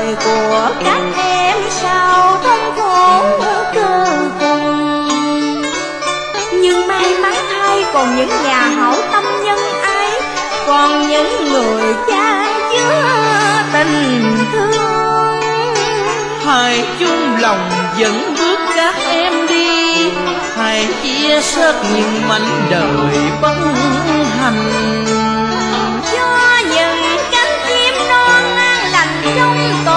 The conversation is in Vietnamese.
đời của các em sao thống khổ cơ cùng. Nhưng may mắn thay còn những nhà hảo tâm nhân ái, còn những người cha chứa tình thương. Hãy chung lòng dẫn bước các em đi, hãy chia sớt những mảnh đời bất hạnh. Cho những cánh chim non an lành trong